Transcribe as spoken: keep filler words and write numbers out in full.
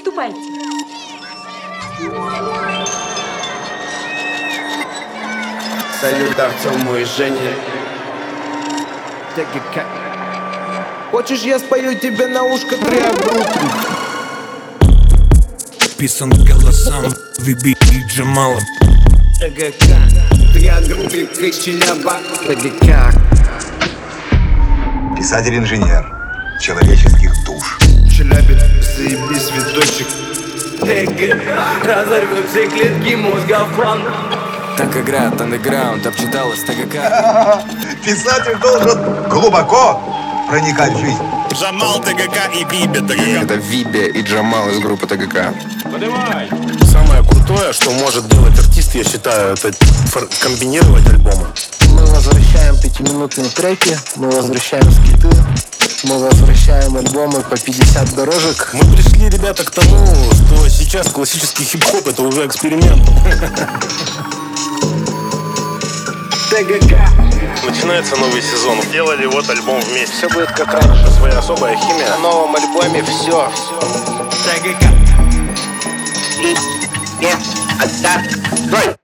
Ступайте. Салют Артему и Жене. ТГК. Хочешь, я спою тебе на ушко три обрубки? Писан голосам Виби и Джамала. ТГК. Три обрубки Челяба. ТГК. Писатель-инженер человеческих душ. Челябе, заебись, видосик. ТГК. Разорвем все клетки мозга в план. Так играет андеграунд, обчиталась ТГК. Писатель должен глубоко проникать в жизнь. Джамал ТГК и Вибе ТГК. Это Вибе и Джамал из группы ТГК. Самое крутое, что может делать артист, я считаю, это комбинировать альбомы. Мы возвращаем пятиминутные треки, мы возвращаем скиты, мы возвращаем альбомы по пятьдесят дорожек. Мы пришли, ребята, к тому, что сейчас классический хип-хоп — это уже эксперимент. ТГК. Начинается новый сезон. Сделали вот альбом вместе. Все будет как раньше. Своя особая химия. В новом альбоме все. ТГК.